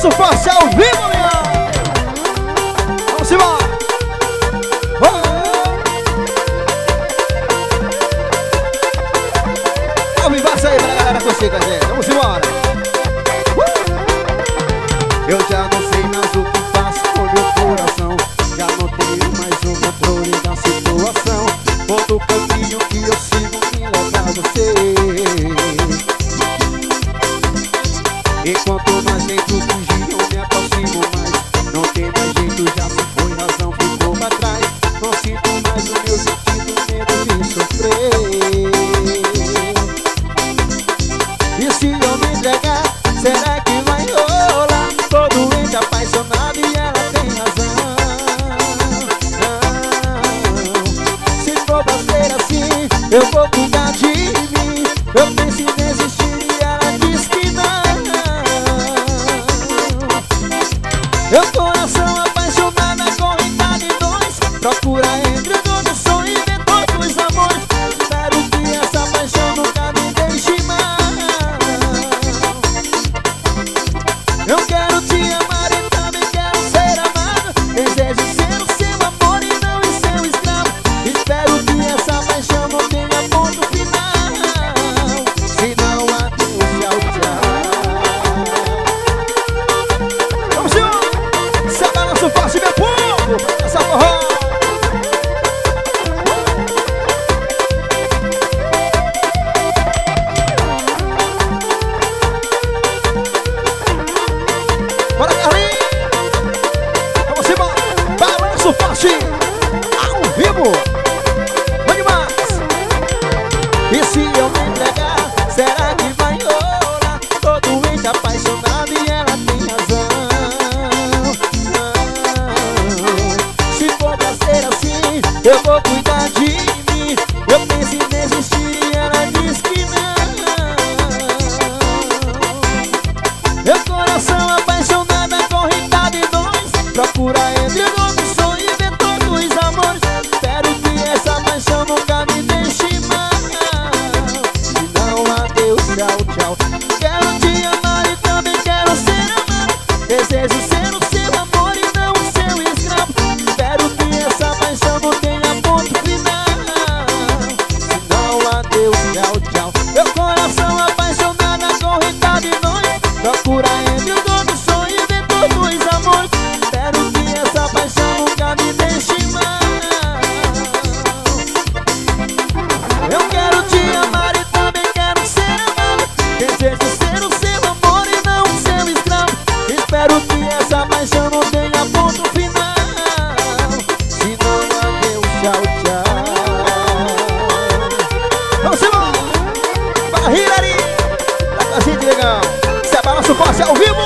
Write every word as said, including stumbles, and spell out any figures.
Balanço forte ao vivo, minha. Vamos embora. Vamos embaixo aí pra galera curtir com a gente. Vamos embora. Eu já não sei mais o que faço com meu coração. Já não tenho mais o controle da situação. Todo caminho que eu sigo me leva a você. E quanto mais tento fugir, eu me aproximo mais. Não tem mais jeito, já se foi, razão ficou pra trás. Não sinto mais o meu sentido, medo de sofrer. E se eu me entregar, será que vai rolar? Tô doente, apaixonado e ela tem razão. Se for pra ser assim, eu vou cuidar de mim. Eu penso em desistir e ela diz que não. Meu coração apaixonado, corrida de dois. Procura entre todo sonho e depois dos amores. Espero que essa paixão nunca me deixe mal. Eu quero te amar e também quero ser amado. Desejo ser o seu amor e não o seu escravo. Espero que essa paixão não tenha ponto final. Se não, adeus, tchau, tchau. Vamos embora. Se balança forte, meu povo. Essa forró. Bora, Carlinhos! Vamos embora! Balanço forte! Ao vivo! Vai demais! E se eu me entregar, será que vai rolar? Tô doente, apaixonado e ela tem razão. Se for pra ser assim, eu vou cuidar de mim. Eu penso em desistir e ela diz que não. Meu coração apaixonado, corrida de dois. Procura entre todo sonho e dentro dos amores. Espero que essa paixão nunca me deixe mal. Se não, adeus, tchau, tchau. Quero te amar e também quero ser amado. Desejo ser o seu amor e não o seu escravo. Espero que essa paixão não tenha ponto final. Se não, adeus, tchau, tchau. Meu coração apaixonado, corrida de noite. Procura entre todo sonho e dentro dos amores. Espero que essa paixão nunca me deixe mal. Eu quero te amar e também quero ser amado. Desejo ser o seu amor e não o seu escravo. Espero que essa paixão não tenha ponto final. Se não, adeus, tchau, tchau. Vamos embora! Para rir ali! Tá com a gente legal! Se balança forte ao vivo!